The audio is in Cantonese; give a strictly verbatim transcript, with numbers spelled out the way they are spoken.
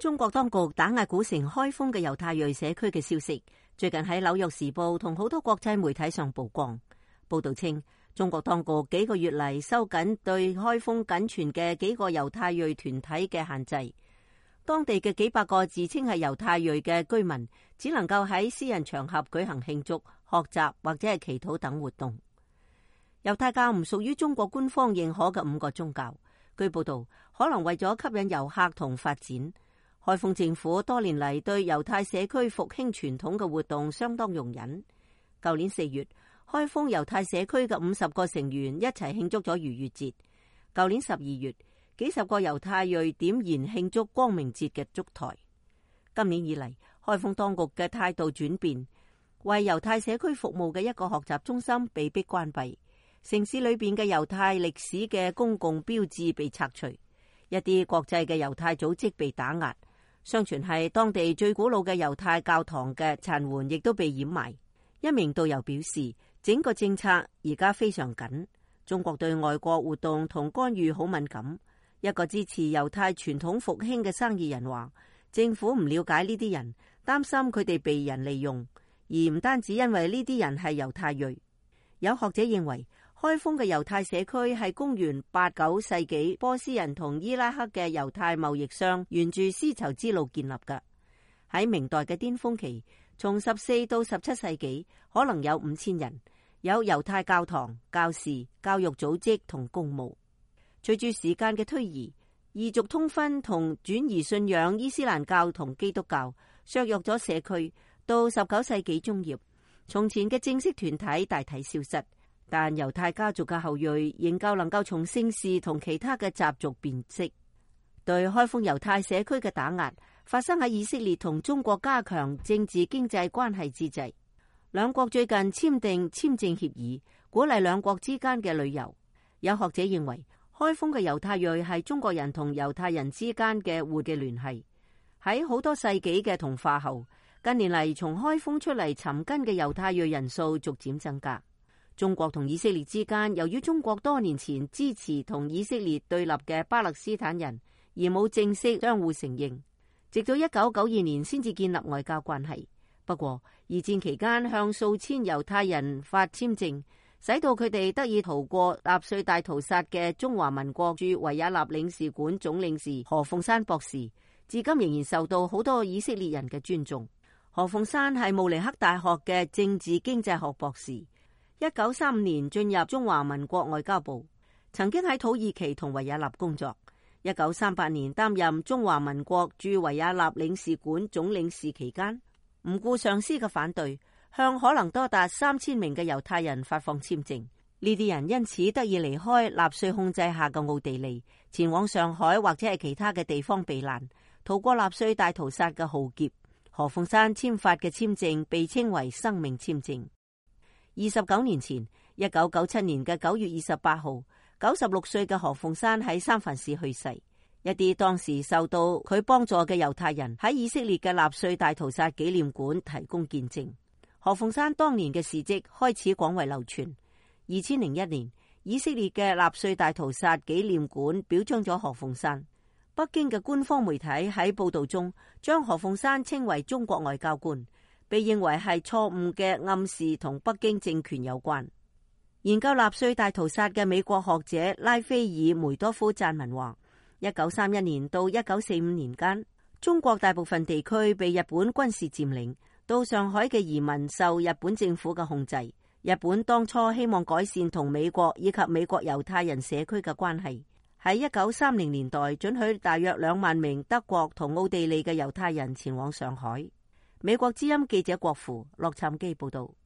中國當局打壓古城開封嘅猶太裔社區嘅消息，最近喺《紐約時報》同好多國際媒體上曝光。報道稱，中國當局幾個月嚟收緊對開封僅存嘅幾個猶太裔團體嘅限制，當地嘅幾百個自稱係猶太裔嘅居民，只能夠喺私人場合舉行慶祝、學習或者係祈禱等活動。猶太教唔屬於中國官方認可嘅五個宗教。據報道，可能為咗吸引遊客同發展，開封政府多年嚟對猶太社區復興傳統嘅活動相當容忍。舊年四月，開封猶太社區嘅五十個成員一齊慶祝咗逾越節。舊年十二月，幾十個猶太裔點燃慶祝光明節嘅燭台。今年以嚟，開封當局嘅態度轉變，為猶太社區服務嘅一個學習中心被迫關閉，城市裏邊嘅猶太歷史嘅公共標誌被拆除，一啲國際嘅猶太組織被打壓。相傳係當地最古老嘅猶太教堂嘅殘垣亦都被掩埋。一名導遊表示，整個政策而家非常緊，中國對外國活動同干預好敏感。一個支持猶太傳統復興嘅生意人話，政府唔了解呢啲人，擔心佢哋被人利用，而唔單止因為呢啲人係猶太裔。有學者認為，開封嘅猶太社區係公元八九世紀波斯人同伊拉克嘅猶太貿易商沿住絲綢之路建立嘅。喺明代嘅巔峰期，從十四到十七世紀，可能有五千人，有猶太教堂、教士、教育組織同公墓。隨住時間嘅推移，異族通婚同轉移信仰伊斯蘭教同基督教，削弱咗社區。到十九世紀中葉，從前嘅正式團體大體消失。但猶太家族嘅後裔仍舊能夠從姓氏同其他嘅習俗辨識。對開封猶太社區嘅打壓發生喺以色列同中國加強政治經濟關係之際。兩國最近簽訂簽證協議，鼓勵兩國之間嘅旅遊。有學者認為，開封嘅猶太裔係中國人同猶太人之間嘅互嘅聯繫。喺好多世紀嘅同化後，近年嚟從開封出嚟尋根嘅猶太裔人數逐漸增加。中國同以色列之間，由於中國多年前支持同以色列對立嘅巴勒斯坦人，而冇正式相互承認，直到一九九二年先至建立外交關係。不過，二戰期間向數千猶太人發簽證，使到佢哋得以逃過納粹大屠殺嘅中華民國駐維也納領事館總領事何鳳山博士，至今仍然受到好多以色列人嘅尊重。何鳳山係慕尼黑大學嘅政治經濟學博士。一九三五年進入中華民國外交部，曾經喺土耳其同維也納工作。一九三八年擔任中華民國駐維也納領事館總領事期間，唔顧上司嘅反對，向可能多達三千名嘅猶太人發放簽證。呢啲人因此得以離開納粹控制下嘅奧地利，前往上海或者係其他嘅地方避難，逃過納粹大屠殺嘅浩劫。何鳳山簽發嘅簽證被稱為生命簽證。二十九年前，一九九七年嘅九月二十八號，九十六歲嘅何鳳山喺三藩市去世。一啲當時受到佢幫助嘅猶太人喺以色列嘅納粹大屠殺紀念館提供見證。何鳳山當年嘅事跡開始廣為流傳。二千零一年，以色列嘅納粹大屠殺紀念館表彰咗何鳳山。北京嘅官方媒體喺報道中將何鳳山稱為中國外交官，被認為係錯誤嘅暗示同北京政權有關。研究納粹大屠殺嘅美國學者拉斐爾梅多夫撰文話，一九三一年到一九四五年間，中國大部分地區被日本軍事佔領，到上海嘅移民受日本政府嘅控制。日本當初希望改善同美國以及美國猶太人社區嘅關係，喺一九三零年代准許大約兩萬名德國同奧地利嘅猶太人前往上海。美國之音記者郭芙洛杉磯報道。